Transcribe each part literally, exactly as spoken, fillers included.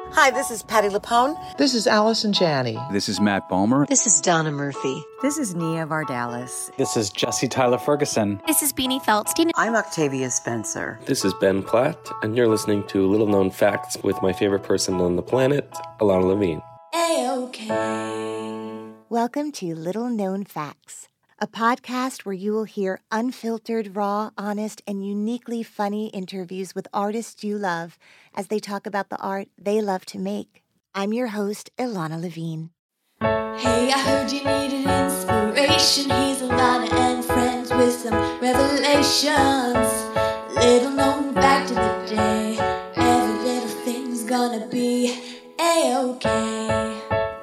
Hi, this is Patty Lapone. This is Allison Janney. This is Matt Bomer. This is Donna Murphy. This is Nia Vardalis. This is Jesse Tyler Ferguson. This is Beanie Feldstein. I'm Octavia Spencer. This is Ben Platt, and you're listening to Little Known Facts with my favorite person on the planet, Ilana Levine. A-OK. Welcome to Little Known Facts, a podcast where you will hear unfiltered, raw, honest, and uniquely funny interviews with artists you love as they talk about the art they love to make. I'm your host, Ilana Levine. Hey, I heard you needed inspiration. He's Ilana and friends with some revelations. Little known fact of the day. Every little thing's gonna be A-OK.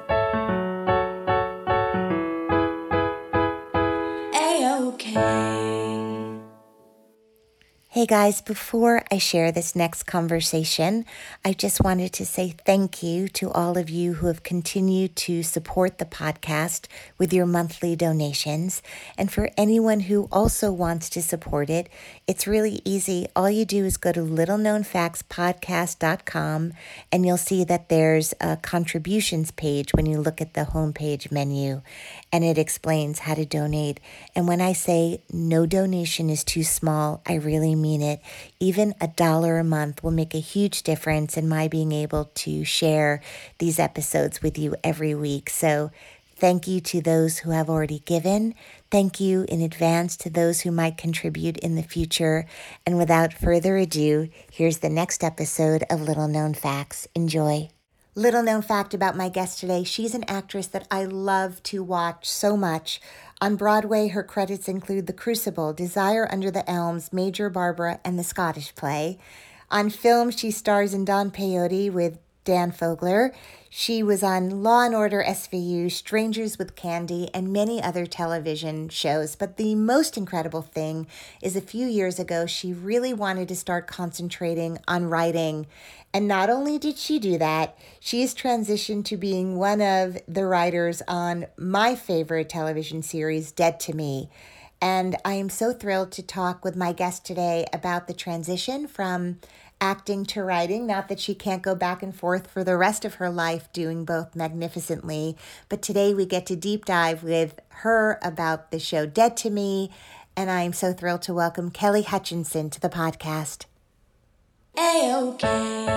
Hey guys, before I share this next conversation, I just wanted to say thank you to all of you who have continued to support the podcast with your monthly donations. And for anyone who also wants to support it, it's really easy. All you do is go to little known facts podcast dot com and you'll see that there's a contributions page when you look at the homepage menu, and it explains how to donate. And when I say no donation is too small, I really mean it. Even a dollar a month will make a huge difference in my being able to share these episodes with you every week. So thank you to those who have already given. Thank you in advance to those who might contribute in the future. And without further ado, here's the next episode of Little Known Facts. Enjoy. Little known fact about my guest today, she's an actress that I love to watch so much. On Broadway, her credits include The Crucible, Desire Under the Elms, Major Barbara, and The Scottish Play. On film, she stars in Don Peyote with Dan Fogler. She was on Law and Order S V U, Strangers with Candy, and many other television shows. But the most incredible thing is a few years ago, she really wanted to start concentrating on writing. And not only did she do that, she has transitioned to being one of the writers on my favorite television series, Dead to Me. And I am so thrilled to talk with my guest today about the transition from acting to writing. Not that she can't go back and forth for the rest of her life doing both magnificently, but today we get to deep dive with her about the show Dead to Me, and I am so thrilled to welcome Kelly Hutchinson to the podcast. A-OK.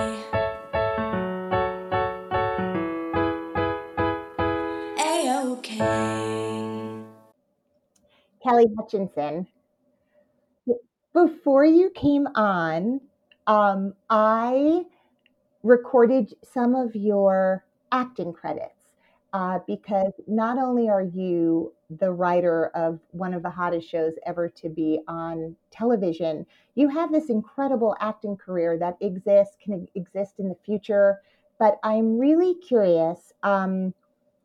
A-OK. Kelly Hutchinson, before you came on, um, I recorded some of your acting credits uh, because not only are you the writer of one of the hottest shows ever to be on television, you have this incredible acting career that exists, can exist in the future. But I'm really curious um,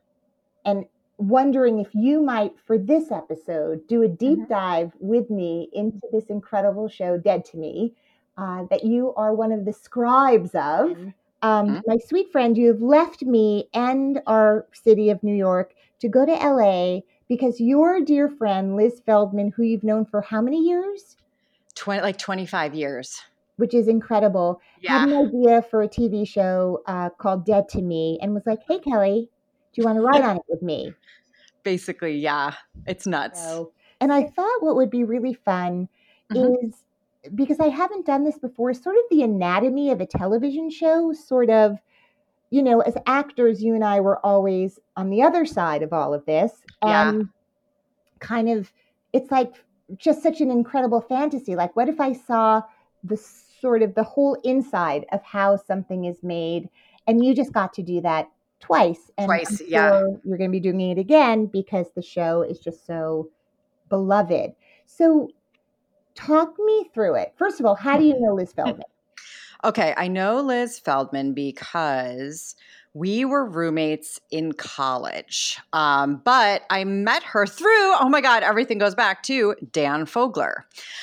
and wondering if you might, for this episode, do a deep mm-hmm. dive with me into this incredible show, Dead to Me, uh, that you are one of the scribes of. Mm-hmm. Um, mm-hmm. My sweet friend, you have left me and our city of New York to go to L A because your dear friend, Liz Feldman, who you've known for how many years? twenty, like twenty-five years. Which is incredible. Yeah. Had an idea for a T V show uh, called Dead to Me and was like, hey, Kelly, do you want to write on it with me? Basically, yeah. It's nuts. So, and I thought what would be really fun mm-hmm. is, because I haven't done this before, sort of the anatomy of a television show, sort of, you know, as actors, you and I were always on the other side of all of this. Yeah. And kind of, it's like just such an incredible fantasy. Like, what if I saw the sort of the whole inside of how something is made, and you just got to do that twice. And twice, I'm yeah. sure you're going to be doing it again because the show is just so beloved. So talk me through it. First of all, how do you know Liz Feldman? Okay, I know Liz Feldman because we were roommates in college. Um, but I met her through, oh my God, everything goes back to Dan Fogler.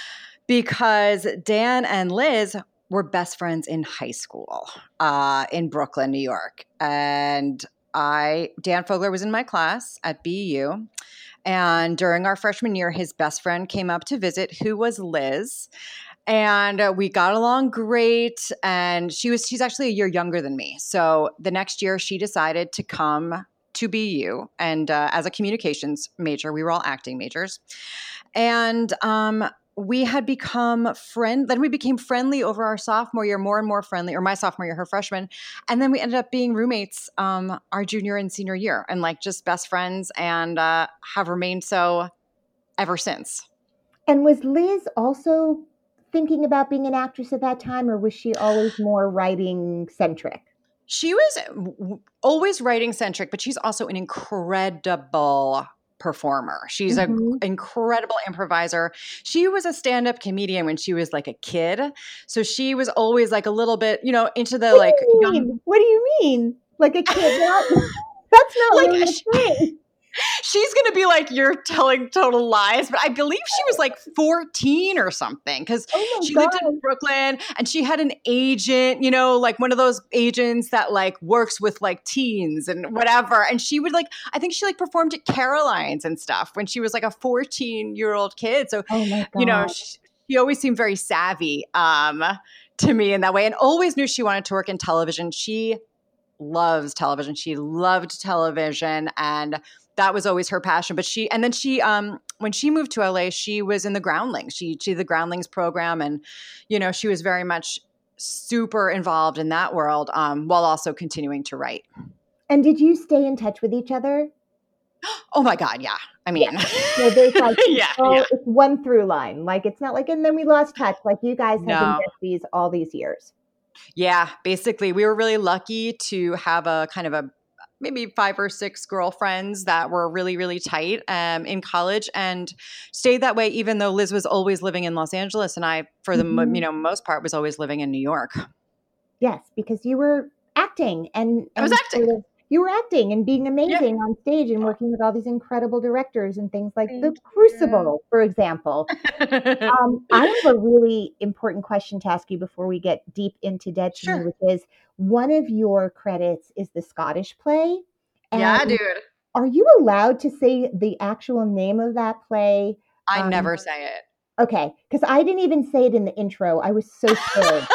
Because Dan and Liz were best friends in high school uh, in Brooklyn, New York. And I, Dan Fogler was in my class at B U. And during our freshman year, his best friend came up to visit, who was Liz. And uh, we got along great. And she was, she's actually a year younger than me. So the next year she decided to come to B U. And uh, as a communications major, we were all acting majors. And um, we had become friend. Then we became friendly over our sophomore year, more and more friendly, or my sophomore year, her freshman. And then we ended up being roommates um, our junior and senior year, and like just best friends, and uh, have remained so ever since. And was Liz also thinking about being an actress at that time, or was she always more writing centric? She was w- always writing centric, but she's also an incredible performer. She's Mhm. an incredible improviser. She was a stand-up comedian when she was like a kid. So she was always like a little bit, you know, into the What like do you young. mean? What do you mean? Like a kid? Not, that's not Like, really a sh- thing. She's going to be like, you're telling total lies. But I believe she was like fourteen or something, because Oh my she God. lived in Brooklyn and she had an agent, you know, like one of those agents that like works with like teens and whatever. And she would like, I think she like performed at Caroline's and stuff when she was like a fourteen year old kid. So, Oh my God. you know, she, she always seemed very savvy um, to me in that way, and always knew she wanted to work in television. She loves television. She loved television, and that was always her passion. But she, and then she, um, when she moved to L A, she was in the Groundlings. She, she did the Groundlings program, and you know, she was very much super involved in that world, um, while also continuing to write. And did you stay in touch with each other? Oh my God, yeah. I mean, So there's like, yeah, oh, yeah. it's one through line. Like it's not like, and then we lost touch. Like you guys have No. been besties all these years. Yeah, basically, we were really lucky to have a kind of a maybe five or six girlfriends that were really, really tight um, in college, and stayed that way, even though Liz was always living in Los Angeles, and I, for the Mhm. you know most part, was always living in New York. Yes, because you were acting and, and I was acting. sort of- you were acting and being amazing on stage and working with all these incredible directors and things like Thank The you. Crucible, for example. Um, I have a really important question to ask you before we get deep into Dead to Me, Sure. which is one of your credits is the Scottish play. Yeah, And dude. are you allowed to say the actual name of that play? I Um, never say it. Okay, because I didn't even say it in the intro. I was so scared.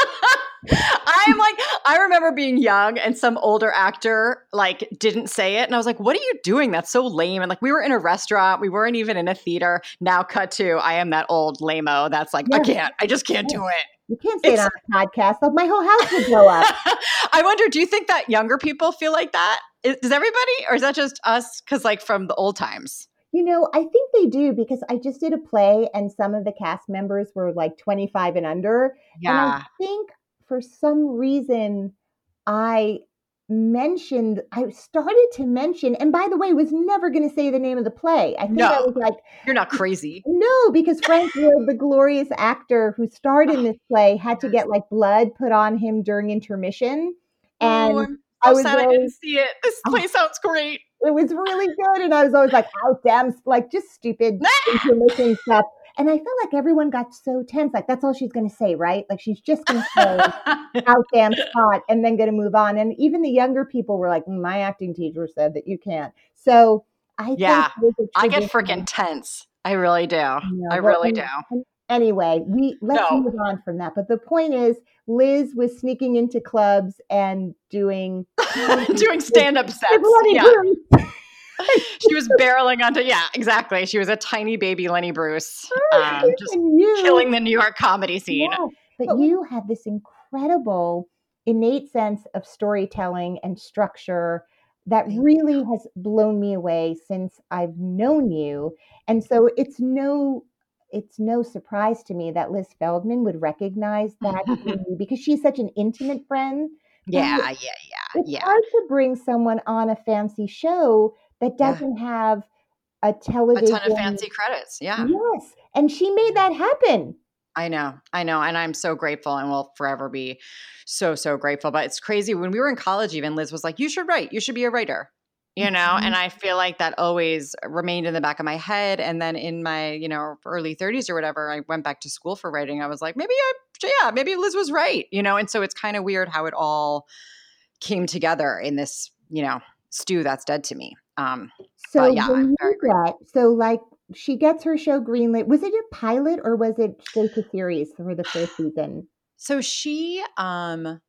I'm like, I remember being young and some older actor like didn't say it. And I was like, what are you doing? That's so lame. And like, we were in a restaurant. We weren't even in a theater. Now cut to, I am that old lame-o that's like, I Yeah. can't, I just can't do it. You can't say It's- it on a podcast. Like, my whole house would blow up. I wonder, do you think that younger people feel like that? Is, does everybody, or is that just us? Cause like from the old times. You know, I think they do because I just did a play and some of the cast members were like twenty-five and under. And I think for some reason I mentioned, I started to mention, and by the way, was never going to say the name of the play. I think I No. was like, You're not crazy. no, because Frank Wood, the glorious actor who starred in this play, had to get like blood put on him during intermission. And oh, I'm I so was sad I always- didn't see it. This Oh. play sounds great. it was really good. And I was always like, oh, damn, like just stupid intermission stuff. And I felt like everyone got so tense. Like, that's all she's going to say, right? Like, she's just going to say, out damn spot, and then going to move on. And even the younger people were like, my acting teacher said that you can't. So I Yeah, think there's a I get tradition- freaking tense. I really do. Yeah, I well, really and- do. and Anyway, we let's No. move on from that. But the point is, Liz was sneaking into clubs and doing Doing stand-up sets. Lenny Yeah. Bruce. She was barreling onto, yeah, exactly. She was a tiny baby Lenny Bruce, um, just And you, killing the New York comedy scene. Yes, but But- you have this incredible innate sense of storytelling and structure that Thank really has blown me away since I've known you. And so it's no it's no surprise to me that Liz Feldman would recognize that in you because she's such an intimate friend. Yeah, yeah, yeah, It's yeah. hard to bring someone on a fancy show that Yeah. doesn't have a A television. ton of fancy credits. Yeah. Yes, and she made that happen. I know, I know. And I'm so grateful and will forever be so, so grateful. But it's crazy. When we were in college, even Liz was like, you should write. You should be a writer. You know, Mhm. and I feel like that always remained in the back of my head. And then in my, you know, early thirties or whatever, I went back to school for writing. I was like, maybe I, yeah, maybe Liz was right. You know, and so it's kind of weird how it all came together in this, you know, stew that's dead to me. Um, So But yeah, when I'm you very grateful. get, so like she gets her show greenlit. Was it a pilot or was it straight to series for the first season? So she um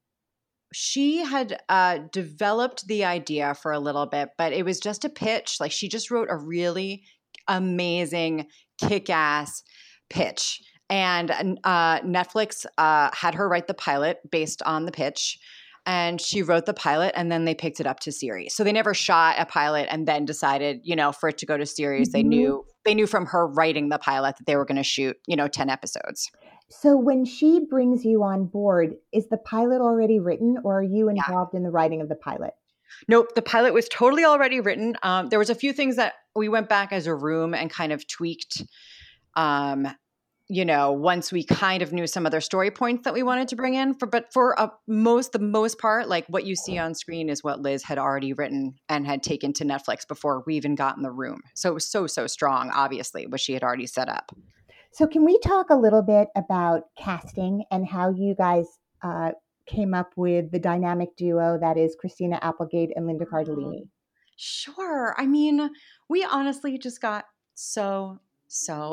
she had uh developed the idea for a little bit, but it was just a pitch. Like she just wrote a really amazing, kick-ass pitch. And uh, Netflix uh, had her write the pilot based on the pitch. And she wrote the pilot and then they picked it up to series. So they never shot a pilot and then decided, you know, for it to go to series. Mm-hmm. They knew they knew from her writing the pilot that they were going to shoot, you know, ten episodes. So when she brings you on board, is the pilot already written or are you involved yeah. in the writing of the pilot? Nope. The pilot was totally already written. Um, there was a few things that we went back as a room and kind of tweaked, um, you know, once we kind of knew some other story points that we wanted to bring in. For, but for a, most, the most part, like what you see on screen is what Liz had already written and had taken to Netflix before we even got in the room. So it was so, so strong, obviously, what she had already set up. So can we talk a little bit about casting and how you guys uh, came up with the dynamic duo that is Christina Applegate and Linda Cardellini? Sure. I mean, we honestly just got so So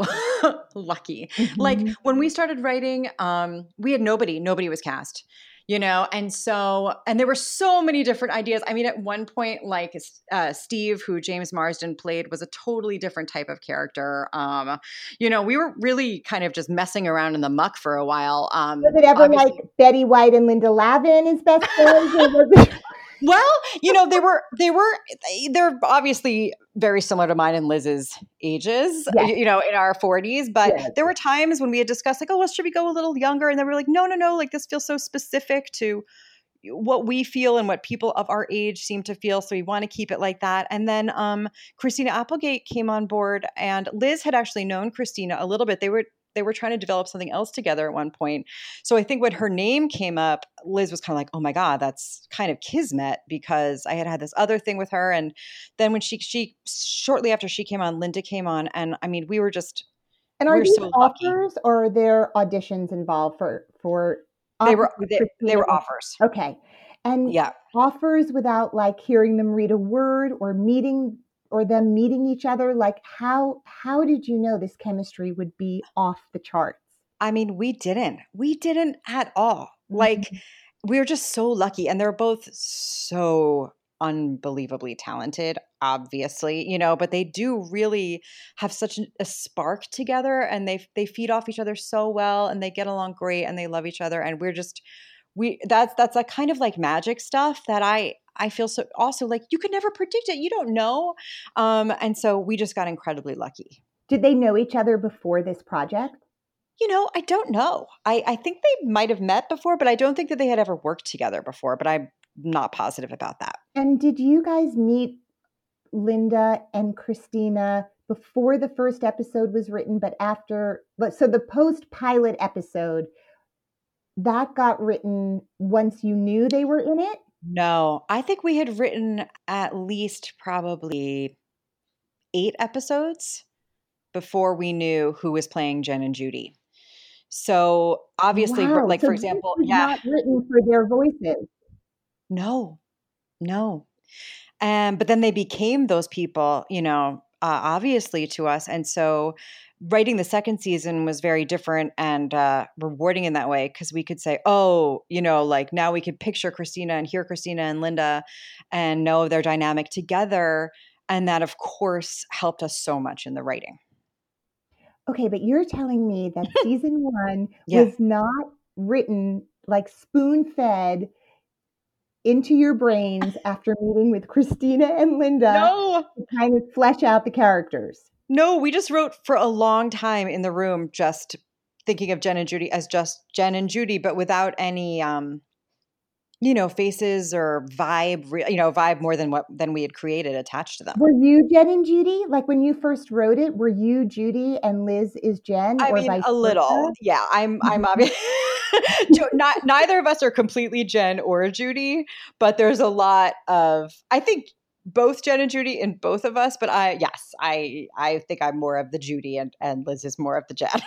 lucky. Mm-hmm. Like when we started writing, um, we had nobody, nobody was cast, you know? And so, and there were so many different ideas. I mean, at one point, like uh, Steve, who James Marsden played, was a totally different type of character. Um, you know, we were really kind of just messing around in the muck for a while. Um, was it ever obviously- like Betty White and Linda Lavin is best friends? Well, you know, they were, they were, they're obviously very similar to mine and Liz's ages, yes. you know, in our forties. But yes. there were times when we had discussed like, oh, well, should we go a little younger? And then we we're like, no, no, no, like this feels so specific to what we feel and what people of our age seem to feel. So we want to keep it like that. And then um, Christina Applegate came on board and Liz had actually known Christina a little bit. They were They were trying to develop something else together at one point. So I think when her name came up, Liz was kind of like, oh my God, that's kind of kismet because I had had this other thing with her. And then when she, she shortly after she came on, Linda came on. And I mean, we were just, and are we these so offers lucky. Or are there auditions involved for, for they were, they, they were offers. Okay. And yeah. offers without like hearing them read a word or meeting or them meeting each other? Like how how did you know this chemistry would be off the charts? I mean, we didn't. We didn't at all. Mm-hmm. Like we were just so lucky. And they're both so unbelievably talented, obviously, you know, but they do really have such a spark together and they they feed off each other so well and they get along great and they love each other. And we're just we that's that's a kind of like magic stuff that I I feel so also like you could never predict it. You don't know. Um, and so we just got incredibly lucky. Did they know each other before this project? You know, I don't know. I, I think they might have met before, but I don't think that they had ever worked together before, but I'm not positive about that. And did you guys meet Linda and Christina before the first episode was written, but after, so the post-pilot episode, that got written once you knew they were in it? No, I think we had written at least probably eight episodes before we knew who was playing Jen and Judy. So obviously, wow. like so for example, this was yeah, not written for their voices. No, no. Um, but then they became those people, you know, uh, obviously to us, and so writing the second season was very different and uh, rewarding in that way because we could say, oh, you know, like now we could picture Christina and hear Christina and Linda and know their dynamic together. And that, of course, helped us so much in the writing. Okay, but you're telling me that season one yeah. was not written like spoon-fed into your brains after meeting with Christina and Linda no. to kind of flesh out the characters. No, we just wrote for a long time in the room, just thinking of Jen and Judy as just Jen and Judy, but without any, um, you know, faces or vibe, you know, vibe more than what than we had created attached to them. Were you Jen and Judy? Like when you first wrote it, were you Judy and Liz is Jen? I or mean, vice a little, versa? yeah. I'm, I'm obvious. Not neither of us are completely Jen or Judy, but there's a lot of, I think. Both Jen and Judy in both of us, but I, yes, I, I think I'm more of the Judy and, and Liz is more of the Jen.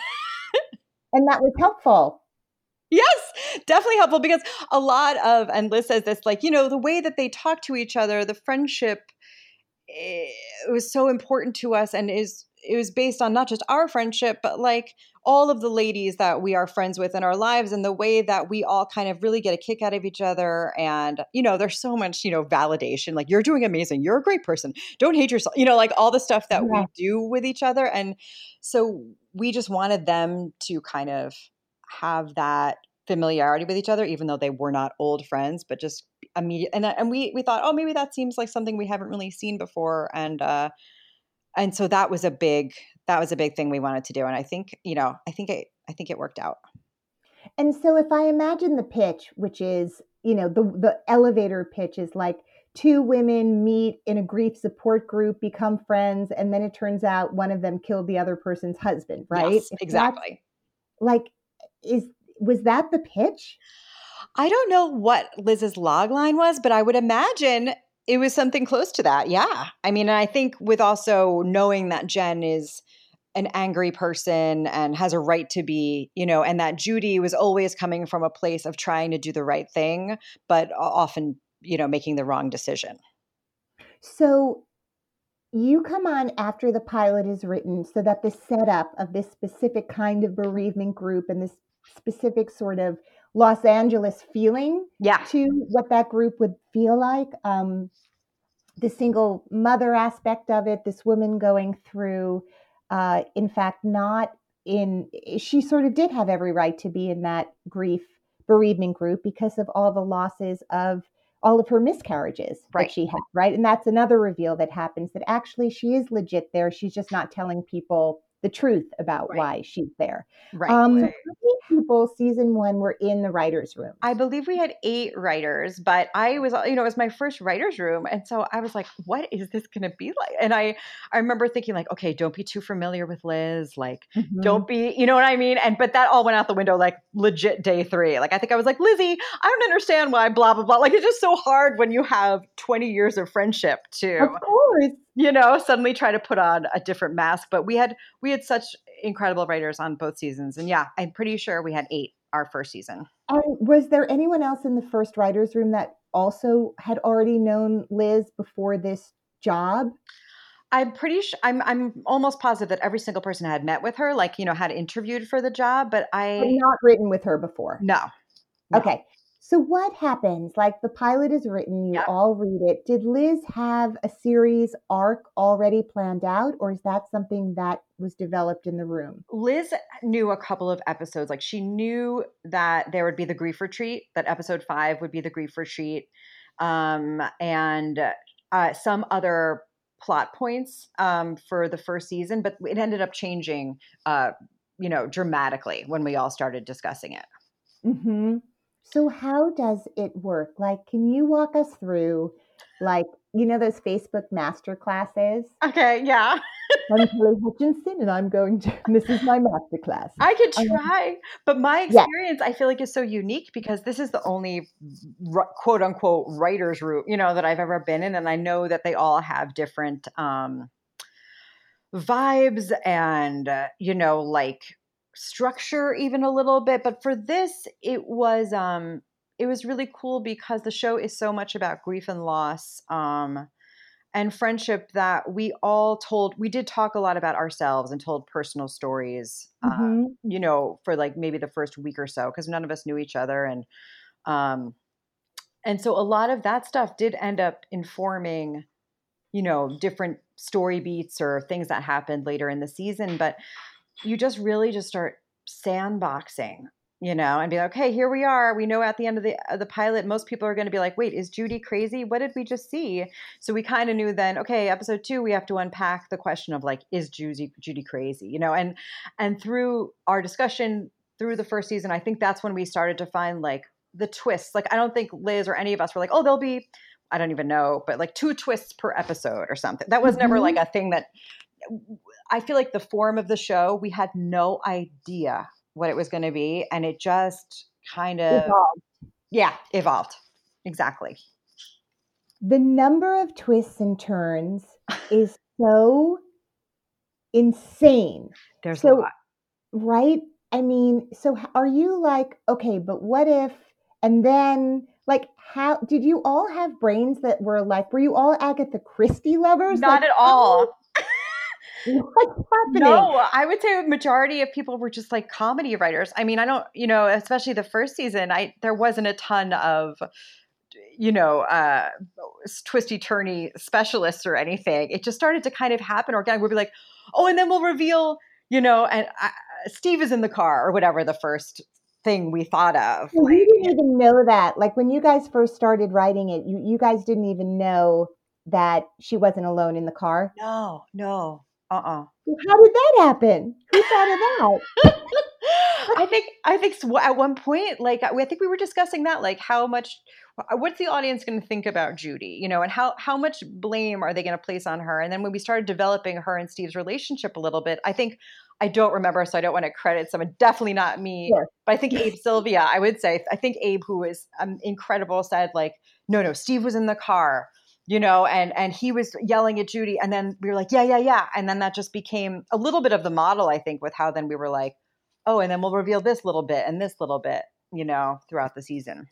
And that was helpful. Yes, definitely helpful because a lot of, and Liz says this, like, you know, the way that they talk to each other, the friendship, it was so important to us and is it was based on not just our friendship, but like all of the ladies that we are friends with in our lives, and the way that we all kind of really get a kick out of each other. And, you know, there's so much, you know, validation, like you're doing amazing. You're a great person. Don't hate yourself. You know, like all the stuff that Yeah. we do with each other. And so we just wanted them to kind of have that familiarity with each other, even though they were not old friends, but just immediate. And, and we, we thought, oh, maybe that seems like something we haven't really seen before. And, uh, and so that was a big, that was a big thing we wanted to do. And I think, you know, I think it, I think it worked out. And so if I imagine the pitch, which is, you know, the, the elevator pitch is like two women meet in a grief support group, become friends, and then it turns out one of them killed the other person's husband, right? Yes, If exactly. Like, is, was that the pitch? I don't know what Liz's log line was, but I would imagine it was something close to that. Yeah. I mean, I think with also knowing that Jen is an angry person and has a right to be, you know, and that Judy was always coming from a place of trying to do the right thing, but often, you know, making the wrong decision. So you come on after the pilot is written so that the setup of this specific kind of bereavement group and this specific sort of Los Angeles feeling Yeah. to what that group would feel like. Um, the single mother aspect of it, this woman going through, uh, in fact, not in, she sort of did have every right to be in that grief bereavement group because of all the losses of all of her miscarriages Right. that she had, right? And that's another reveal that happens, that actually she is legit there. She's just not telling people the truth about Right. why she's there. Right. Um, Right. How many people season one were in the writer's room? I believe we had eight writers, but I was, you know, it was my first writer's room. And so I was like, what is this going to be like? And I, I remember thinking like, okay, don't be too familiar with Liz. Like, Mhm. don't be, you know what I mean? And, but that all went out the window, like legit day three. Like, I think I was like, Lizzie, I don't understand why blah, blah, blah. Like, it's just so hard when you have twenty years of friendship to, Of course. you know, suddenly try to put on a different mask. But we had, we had such incredible writers on both seasons. And yeah, I'm pretty sure we had eight our first season. And was there anyone else in the first writer's room that also had already known Liz before this job? I'm pretty sure, I'm, I'm almost positive that every single person had met with her, like, you know, had interviewed for the job, but I. But not written with her before? No. no. Okay. So what happens? Like the pilot is written, you Yeah. all read it. Did Liz have a series arc already planned out, or is that something that was developed in the room? Liz knew a couple of episodes. Like she knew that there would be the grief retreat, that episode five would be the grief retreat, um, and uh, some other plot points um, for the first season, but it ended up changing, uh, you know, dramatically when we all started discussing it. Mm-hmm. So how does it work? Like, can you walk us through, like, you know, those Facebook master classes? Okay, yeah. I'm Kelly Hutchinson, and I'm going to, this is my master class. I could Um, try, but my yeah. experience, I feel like, is so unique because this is the only r- quote unquote writer's room, you know, that I've ever been in. And I know that they all have different um, vibes and, uh, you know, like structure even a little bit. But for this, it was, um, it was really cool because the show is so much about grief and loss. Um, and friendship that we all told, we did talk a lot about ourselves and told personal stories, Mm-hmm. uh, you know, for like maybe the first week or so, because none of us knew each other. And, um, and so a lot of that stuff did end up informing, you know, different story beats or things that happened later in the season. But you just really just start sandboxing, you know, and be like, okay, here we are. We know at the end of the of the pilot, most people are going to be like, wait, is Judy crazy? What did we just see? So we kind of knew then, okay, episode two, we have to unpack the question of like, is Judy Judy crazy? You know, and and through our discussion through the first season, I think that's when we started to find like the twists. Like, I don't think Liz or any of us were like, oh, there'll be, I don't even know, but like two twists per episode or something. That was never Mhm. like a thing that I feel like the form of the show, we had no idea what it was going to be. And it just kind of, Evolved. yeah, evolved. Exactly. The number of twists and turns is so insane. There's So, a lot. right? I mean, so h- are you like, okay, but what if, and then like, how did you all have brains that were like, were you all Agatha Christie lovers? Not Like, at how- all. What's happening? No, I would say a majority of people were just like comedy writers. I mean, I don't, you know, especially the first season, I there wasn't a ton of, you know, uh, twisty turny specialists or anything. It just started to kind of happen organically. We'd be like, oh, and then we'll reveal, you know, and I, Steve is in the car or whatever the first thing we thought of. So Like, you didn't even know that. Like when you guys first started writing it, you, you guys didn't even know that she wasn't alone in the car. no, no, uh-uh. How did that happen? Who thought of that? I think I think s- at one point, like I think we were discussing that, like how much, what's the audience going to think about Judy, you know, and how how much blame are they going to place on her? And then when we started developing her and Steve's relationship a little bit, I think I don't remember, so I don't want to credit someone, definitely not me, Sure. but I think Abe Sylvia, I would say, I think Abe, who is um, incredible, said like, no, no, Steve was in the car. You know, and and he was yelling at Judy, and then we were like, yeah, yeah, yeah, and then that just became a little bit of the model, I think, with how then we were like, oh, and then we'll reveal this little bit and this little bit, you know, throughout the season.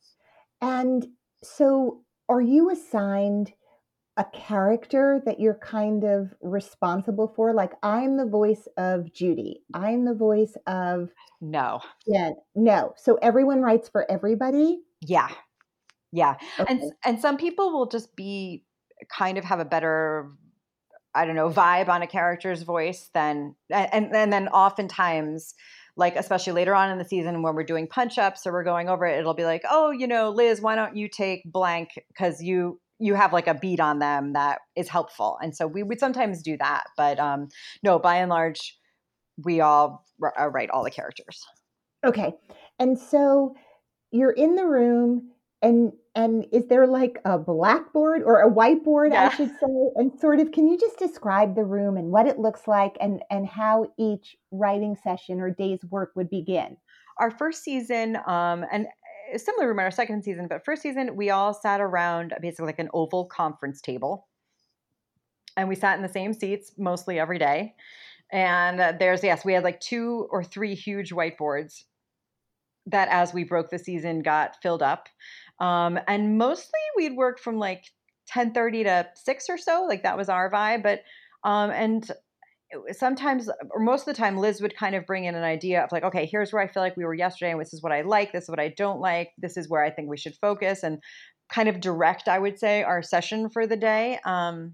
And so are you assigned a character that you're kind of responsible for? Like I'm the voice of Judy. I'm the voice of No. yeah. No. So everyone writes for everybody? Yeah. Yeah. And Okay. and some people will just be kind of have a better, I don't know, vibe on a character's voice than and and then oftentimes, like especially later on in the season when we're doing punch ups or we're going over it, it'll be like, oh, you know, Liz, why don't you take blank because you you have like a beat on them that is helpful, and so we would sometimes do that, but um, no, by and large, we all r- write all the characters. Okay. And so you're in the room and and is there like a blackboard or a whiteboard, I Yeah. should say? And sort of can you just describe the room and what it looks like and and how each writing session or day's work would begin? Our first season, um, and a similar room in our second season, but first season we all sat around basically like an oval conference table, and we sat in the same seats mostly every day. And uh, there's yes, we had like two or three huge whiteboards that, as we broke the season, got filled up. Um, and mostly we'd work from like ten thirty to six or so, like that was our vibe. But um, and sometimes or most of the time Liz would kind of bring in an idea of like, okay, here's where I feel like we were yesterday and this is what I like, this is what I don't like, this is where I think we should focus, and kind of direct, I would say, our session for the day. um,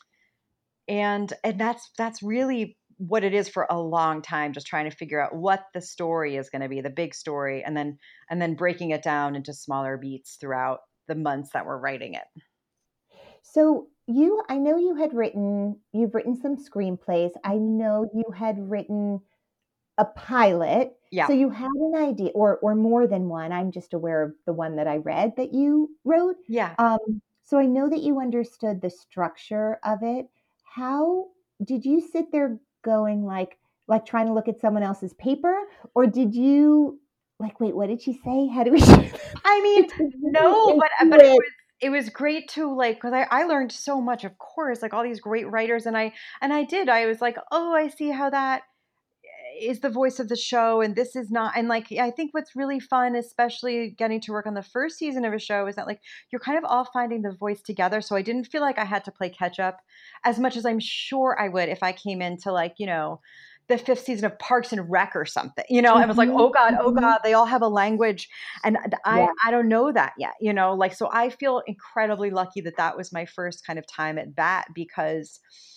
and and that's that's really what it is for a long time, just trying to figure out what the story is going to be, the big story, and then and then breaking it down into smaller beats throughout the months that we're writing it. So you I know you had written you've written some screenplays. I know you had written a pilot. Yeah. So you had an idea or or more than one. I'm just aware of the one that I read that you wrote. Yeah. Um, so I know that you understood the structure of it. How did you sit there going like like trying to look at someone else's paper, or did you like wait, what did she say? How do we I mean, Did you no, but do but it it? was it was great to like because I, I learned so much, of course, like all these great writers, and I and I did. I was like, oh, I see how that is the voice of the show, and this is not. And like I think what's really fun, especially getting to work on the first season of a show, is that like you're kind of all finding the voice together. So I didn't feel like I had to play catch up as much as I'm sure I would if I came into like, you know, the fifth season of Parks and Rec or something, you know, I was like, Mhm, oh God, oh mhm. God, they all have a language and I, Yeah. I don't know that yet, you know, like, so I feel incredibly lucky that that was my first kind of time at bat because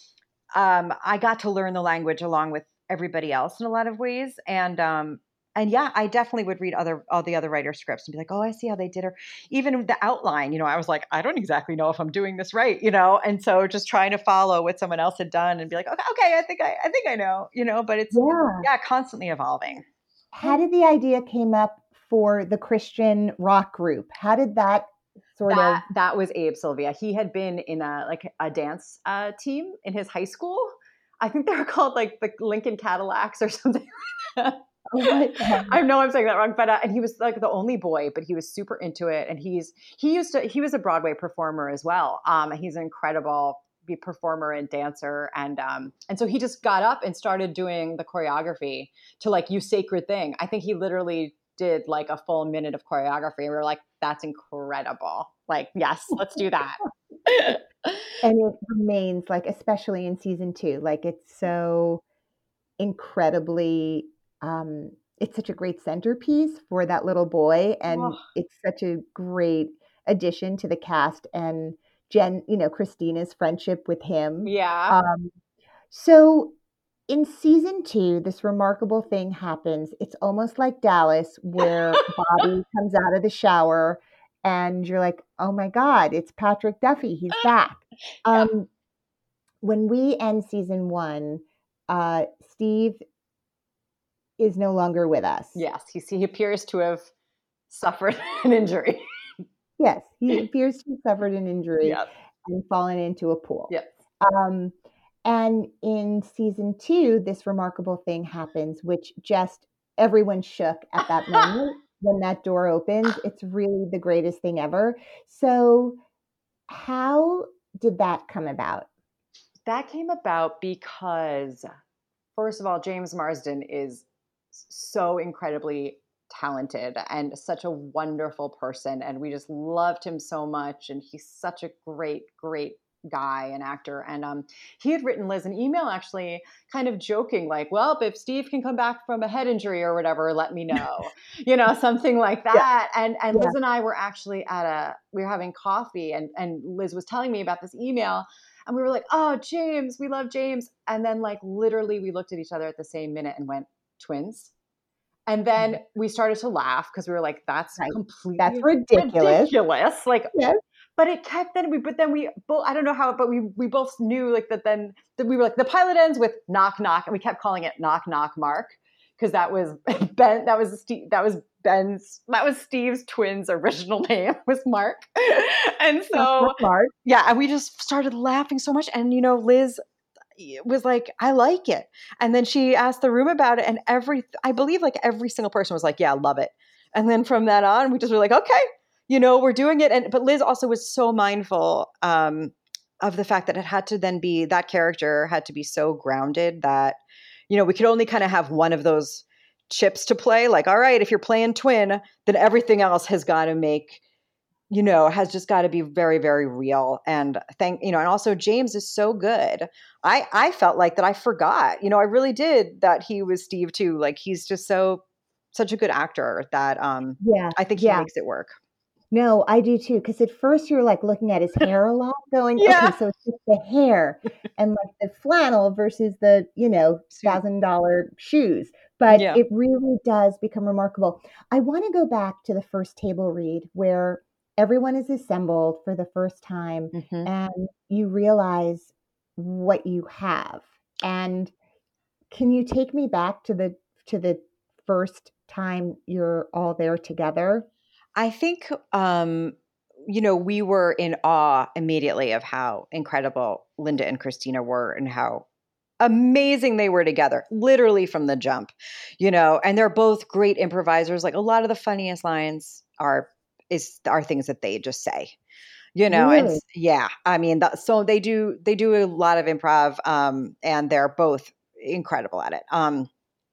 um, I got to learn the language along with everybody else in a lot of ways. And, um, and yeah, I definitely would read other all the other writer scripts and be like, oh, I see how they did her. Even the outline, you know, I was like, I don't exactly know if I'm doing this right, you know. And so just trying to follow what someone else had done and be like, okay, okay, I think I, I think I know, you know. But it's Yeah. yeah, constantly evolving. How did the idea came up for the Christian rock group? How did that sort That of that was Abe Sylvia. He had been in a like a dance uh, team in his high school. I think they were called like the Lincoln Cadillacs or something like that. Oh my God. I know I'm saying that wrong, but uh, and he was like the only boy, but he was super into it, and he's he used to he was a Broadway performer as well. Um, he's an incredible be performer and dancer, and um, and so he just got up and started doing the choreography to like "You Sacred Thing." I think he literally did like a full minute of choreography, and we were like, "That's incredible! Like, yes, let's do that." And it remains like, especially in season two, like it's so incredibly, um, it's such a great centerpiece for that little boy, and Oh, it's such a great addition to the cast and Jen, you know, Christina's friendship with him. yeah. Um, so in season two, this remarkable thing happens. It's almost like Dallas, where Bobby comes out of the shower and you're like, oh my God, it's Patrick Duffy. He's back. Yeah. Um, when we end season one, uh, Steve is no longer with us. Yes, he, he appears to have suffered an injury. Yes, he appears to have suffered an injury Yes. and fallen into a pool. Yes. Um, and in season two, this remarkable thing happens, which just everyone shook at that moment when that door opens. It's really the greatest thing ever. So, how did that come about? That came about because, first of all, James Marsden is so incredibly talented and such a wonderful person. And we just loved him so much. And he's such a great, great guy and actor. And um, he had written Liz an email actually kind of joking, like, well, if Steve can come back from a head injury or whatever, let me know, you know, something like that. Yeah. And and Yeah. Liz and I were actually at a, we were having coffee and, and Liz was telling me about this email. And we were like, oh, James, we love James. And then like literally we looked at each other at the same minute and went, twins. And then we started to laugh because we were like, that's Right. completely That's ridiculous. ridiculous. Like, Yes. but it kept then we, but then we both, I don't know how, but we, we both knew like that then that we were like, the pilot ends with knock, knock. And we kept calling it knock, knock, Mark. Cause that was Ben, that was Steve, that was Ben's, that was Steve's twins' original name was Mark. And so, Mark. yeah, and we just started laughing so much. And, you know, Liz was like, I like it. And then she asked the room about it. And every, I believe like every single person was like, yeah, I love it. And then from that on, we just were like, okay, you know, we're doing it. And, but Liz also was so mindful um, of the fact that it had to then be, that character had to be so grounded that, you know, we could only kind of have one of those chips to play. Like, all right, if you're playing twin, then everything else has got to make, you know, has just got to be very, very real. And thank, you know, and also James is so good. I, I felt like that I forgot, you know, I really did that he was Steve too. Like he's just so, such a good actor that um, Yeah. I think yeah. he makes it work. No, I do too. Because at first you're like looking at his hair a lot, going, Yeah. okay, so it's just the hair and like the flannel versus the, you know, thousand dollar shoes. But Yeah. it really does become remarkable. I want to go back to the first table read where everyone is assembled for the first time Mhm. and you realize what you have. And can you take me back to the to the first time you're all there together? I think, um, you know, we were in awe immediately of how incredible Linda and Christina were and how amazing they were together, literally from the jump, you know, and they're both great improvisers. Like a lot of the funniest lines are, is, are things that they just say, you know, and Really? s- yeah, I mean, that, so they do, they do a lot of improv um, and they're both incredible at it. Um,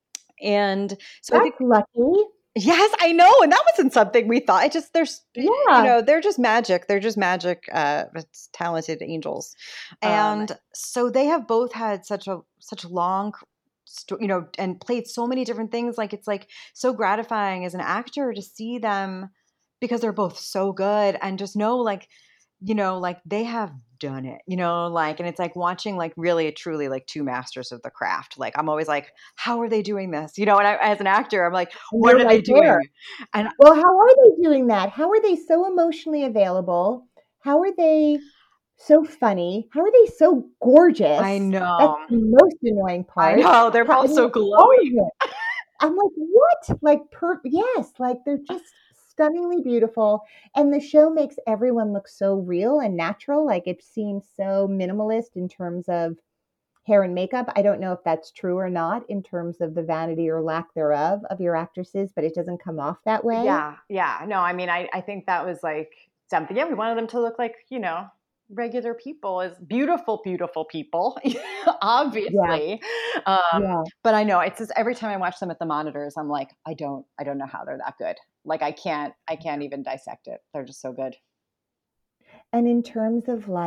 and so I think, That's lucky. yes, I know. And that wasn't something we thought. It just, there's, you Yeah. know, they're just magic. They're just magic, uh, it's talented angels. Um, And so they have both had such a, such long, sto- you know, and played so many different things. Like, it's like so gratifying as an actor to see them because they're both so good and just know like, you know, like they have done it, you know, like, and it's like watching like really truly like two masters of the craft. Like I'm always like, how are they doing this? You know, and I, as an actor, I'm like, and what you're are they right there. doing? And Well, how are they doing that? How are they so emotionally available? How are they so funny? How are they so gorgeous? I That's know, the most annoying I part. know, they're How, I both so mean, all glowy. of it. I'm like, what? Like, per yes, like they're just stunningly beautiful. And the show makes everyone look so real and natural. Like it seems so minimalist in terms of hair and makeup. I don't know if that's true or not in terms of the vanity or lack thereof of your actresses, but it doesn't come off that way. Yeah, yeah. No, I mean, I, I think that was like something. Yeah, we wanted them to look like, you know, regular people, as beautiful, beautiful people, obviously. Um, Yeah. but I know it's just every time I watch them at the monitors, I'm like, I don't, I don't know how they're that good. Like I can't, I can't even dissect it. They're just so good. And in terms of like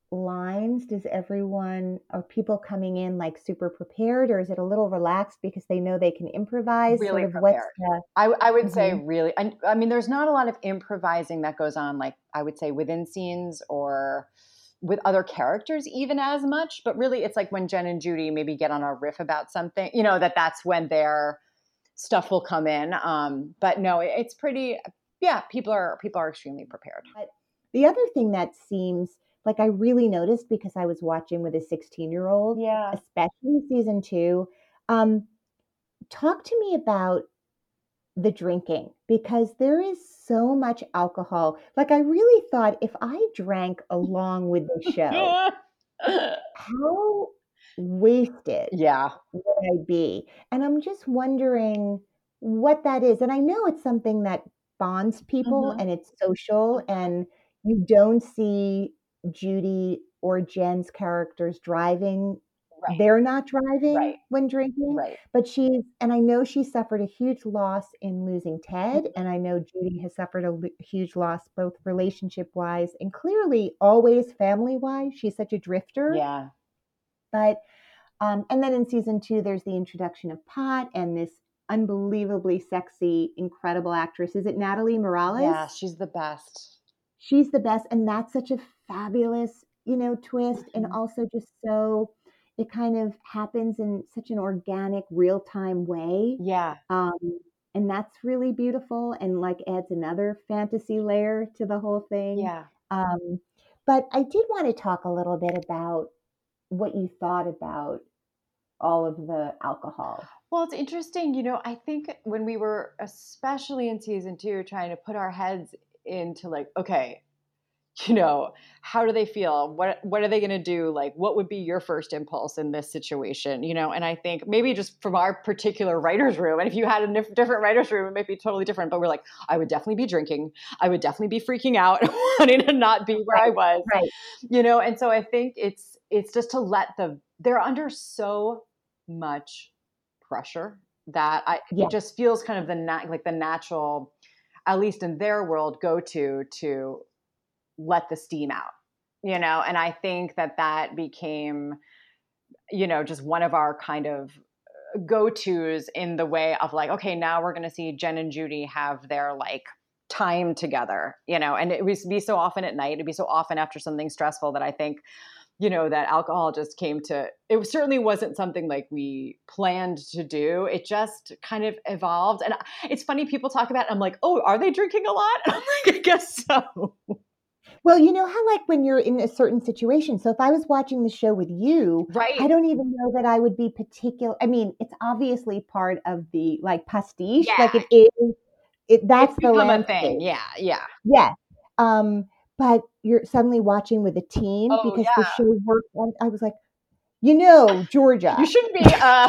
lines? Does everyone, are people coming in like super prepared, or is it a little relaxed because they know they can improvise? Really Sort of what's prepared. the, I, I would say Mhm. really, I, I mean, there's not a lot of improvising that goes on, like I would say within scenes or with other characters even as much, but really it's like when Jen and Judy maybe get on a riff about something, you know, that that's when their stuff will come in. Um, but no, it, it's pretty, yeah, people are, people are extremely prepared. But the other thing that seems like I really noticed because I was watching with a sixteen year old, Yeah. especially season two. Um, talk to me about the drinking because there is so much alcohol. Like, I really thought if I drank along with the show, how wasted Yeah. would I be? And I'm just wondering what that is. And I know it's something that bonds people Mhm. and it's social, and you don't see Judy or Jen's characters driving. Right. They're not driving Right. when drinking, Right. but she's, and I know she suffered a huge loss in losing Ted, Mhm. and I know Judy has suffered a l- huge loss both relationship wise and clearly always family wise. She's such a drifter. Yeah. But um, and then in season two, there's the introduction of Pot and this unbelievably sexy, incredible actress. Is it Natalie Morales? Yeah. She's the best. She's the best, and that's such a fabulous, you know, twist, and Mhm. also just so it kind of happens in such an organic, real time way. Yeah. Um, and that's really beautiful, and like adds another fantasy layer to the whole thing. Yeah. Um, but I did want to talk a little bit about what you thought about all of the alcohol. Well, it's interesting. You know, I think when we were, especially in season two, trying to put our heads into like, okay, you know, how do they feel? What what are they going to do? Like, what would be your first impulse in this situation? You know, and I think maybe just from our particular writers' room, and if you had a different writers' room, it might be totally different. But we're like, I would definitely be drinking. I would definitely be freaking out, wanting to not be where I Right, was. right. You know, and so I think it's it's just to let the they're under so much pressure that I Yeah, it just feels kind of the nat- like the natural, at least in their world, go to to let the steam out, you know. And I think that that became, you know, just one of our kind of go-to's in the way of like, okay, now we're going to see Jen and Judy have their like time together, you know. And it would be so often at night, it'd be so often after something stressful that I think, you know, that alcohol just came to, it certainly wasn't something like we planned to do. It just kind of evolved. And it's funny, people talk about it, I'm like, oh, are they drinking a lot? I'm like, I guess so. well, you know how, like, when you're in a certain situation, so if I was watching the show with you, Right. I don't even know that I would be particular. I mean, it's obviously part of the, like, pastiche, Yeah. like, it is, it that's It's the become a landscape. thing. Yeah. Yeah. Yeah. Um, but you're suddenly watching with a team Oh, because the yeah. show worked on, I was like, "You know, Georgia." You shouldn't be, uh,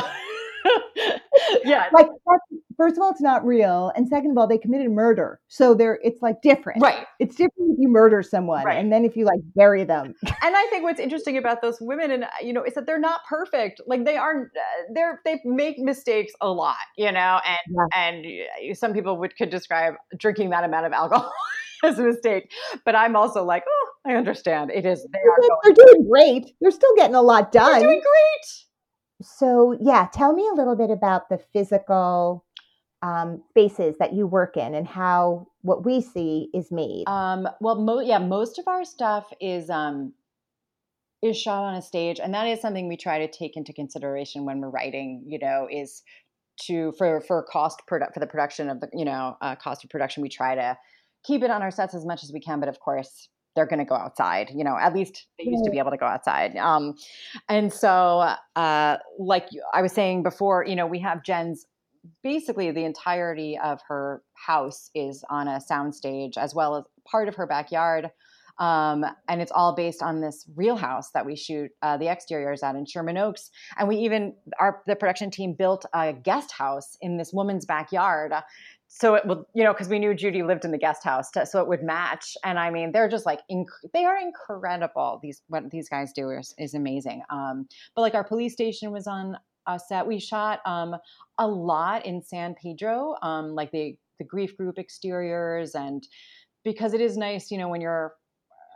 yeah. Like, that's, first of all, it's not real, and second of all, they committed murder, so they're it's, like, different. Right. It's different if you murder someone, Right. and then if you, like, bury them. And I think what's interesting about those women, and you know, is that they're not perfect. Like they aren't. Uh, they're they make mistakes a lot, you know. And Yeah. and some people would could describe drinking that amount of alcohol as a mistake. But I'm also like, oh, I understand. It is. They are going. They're doing great. They're still getting a lot They're done. doing great. So, yeah, tell me a little bit about the physical um, spaces that you work in and how what we see is made. Um, well, mo- yeah, most of our stuff is um, is shot on a stage, and that is something we try to take into consideration when we're writing. You know, is to for for cost produ- for the production of the you know uh, cost of production, we try to keep it on our sets as much as we can. But of course, they're going to go outside. You know, at least they used to be able to go outside. Um, and so, uh, like I was saying before, you know, we have Jen's basically the entirety of her house is on a soundstage, as well as part of her backyard. Um, and it's all based on this real house that we shoot uh, the exteriors at in Sherman Oaks. And we even, our the production team built a guest house in this woman's backyard. So it would, you know, because we knew Judy lived in the guest house, to, so it would match. And I mean, they're just like, inc- they are incredible. These what these guys do is, is amazing. Um, but like our police station was on a set. We shot um, a lot in San Pedro, um, like the the grief group exteriors, and because it is nice, you know, when you're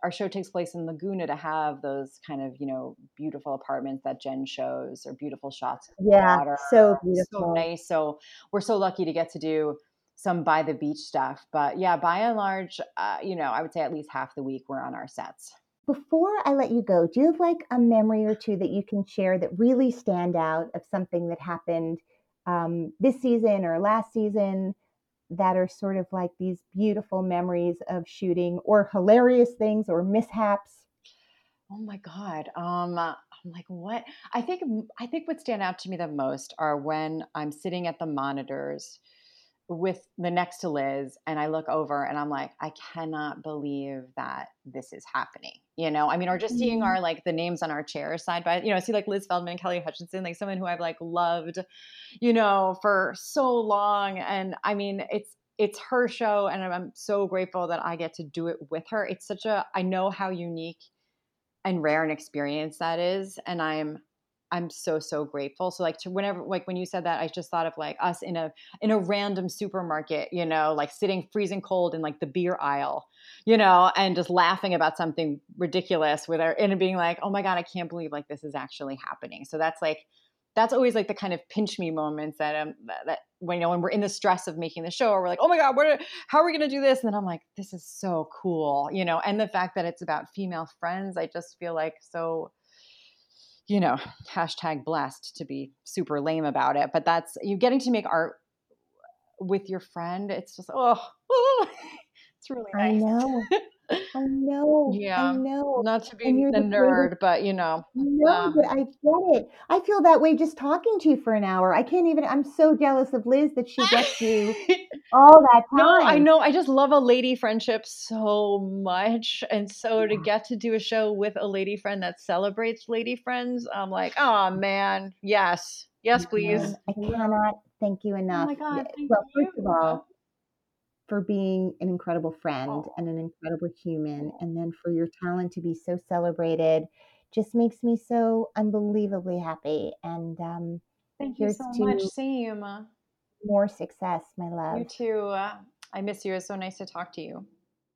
our show takes place in Laguna, to have those kind of, you know, beautiful apartments that Jen shows, or beautiful shots of the Yeah, water. so So beautiful. nice. So we're so lucky to get to do some by the beach stuff. But yeah, by and large, uh, you know, I would say at least half the week we're on our sets. Before I let you go, do you have like a memory or two that you can share that really stand out of something that happened um, this season or last season, that are sort of like these beautiful memories of shooting, or hilarious things or mishaps? Oh my God. Um, uh, I'm like, what? I think I think what stand out to me the most are when I'm sitting at the monitors with the next to Liz, and I look over and I'm like, I cannot believe that this is happening. You know, I mean, or just seeing Mm. our, like, the names on our chairs side by, you know, I see like Liz Feldman and Kelly Hutchinson, like someone who I've like loved, you know, for so long. And I mean, it's it's her show, and I'm, I'm so grateful that I get to do it with her. It's such a, I know how unique and rare an experience that is, and I'm I'm so so grateful. So like, to whenever, like when you said that, I just thought of like us in a in a random supermarket, you know, like sitting freezing cold in like the beer aisle, you know, and just laughing about something ridiculous with our, and being like, oh my God, I can't believe like this is actually happening. So that's like, that's always like the kind of pinch me moments that um that, that when, you know, when we're in the stress of making the show, or we're like, oh my God, what, how are we going to do this? And then I'm like, this is so cool, you know, and the fact that it's about female friends, I just feel like so, you know, hashtag blessed to be super lame about it. But that's, you getting to make art with your friend. It's just, oh, it's really I nice. know, I know, I Yeah. know. Not to And be you're a the greatest. nerd, but you know, No, but um, I get it. I feel that way just talking to you for an hour. I can't even, I'm so jealous of Liz that she gets you all that no, I time. know. I just love a lady friendship so much. And so to get to do a show with a lady friend that celebrates lady friends, I'm like, oh man, yes. Yes, please. Um, I cannot thank you Oh enough. my Yeah, God, thank well, first of you. all, for being an incredible friend Oh, and an incredible human, and then for your talent to be so celebrated, just makes me so unbelievably happy. And um, thank you here's so much. to Same. more success, my You love. too. Uh, I miss you. It's so nice to talk to you.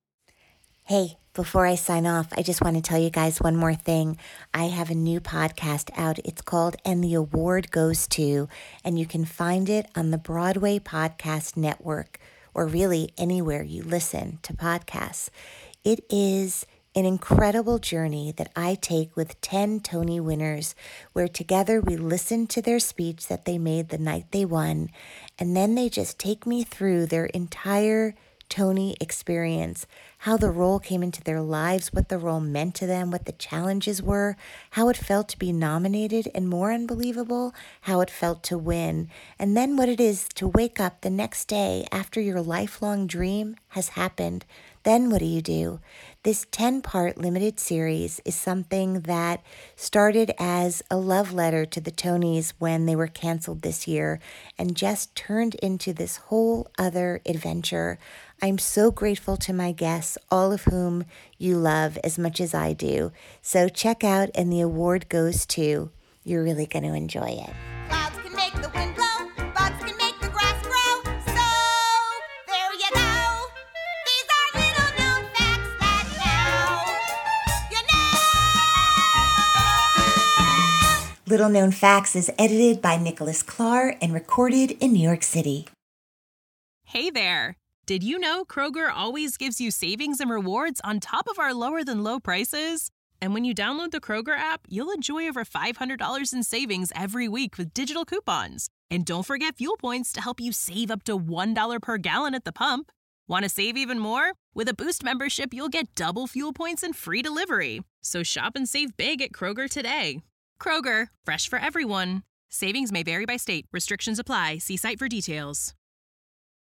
Hey, before I sign off, I just want to tell you guys one more thing. I have a new podcast out. It's called And the Award Goes To, and you can find it on the Broadway Podcast Network, or really anywhere you listen to podcasts. It is an incredible journey that I take with ten Tony winners, where together we listen to their speech that they made the night they won, and then they just take me through their entire Tony experience, how the role came into their lives, what the role meant to them, what the challenges were, how it felt to be nominated, and more unbelievable, how it felt to win, and then what it is to wake up the next day after your lifelong dream has happened. Then what do you do? This ten-part limited series is something that started as a love letter to the Tonys when they were canceled this year, and just turned into this whole other adventure. I'm so grateful to my guests, all of whom you love as much as I do. So check out And the Award Goes To. You're really going to enjoy it. Clouds can make the wind blow, bugs can make the grass grow. So, there you go. These are little known facts that now you know. Little Known Facts is edited by Nicholas Clark and recorded in New York City. Hey there! Did you know Kroger always gives you savings and rewards on top of our lower-than-low prices? And when you download the Kroger app, you'll enjoy over five hundred dollars in savings every week with digital coupons. And don't forget fuel points to help you save up to one dollar per gallon at the pump. Want to save even more? With a Boost membership, you'll get double fuel points and free delivery. So shop and save big at Kroger today. Kroger, fresh for everyone. Savings may vary by state. Restrictions apply. See site for details.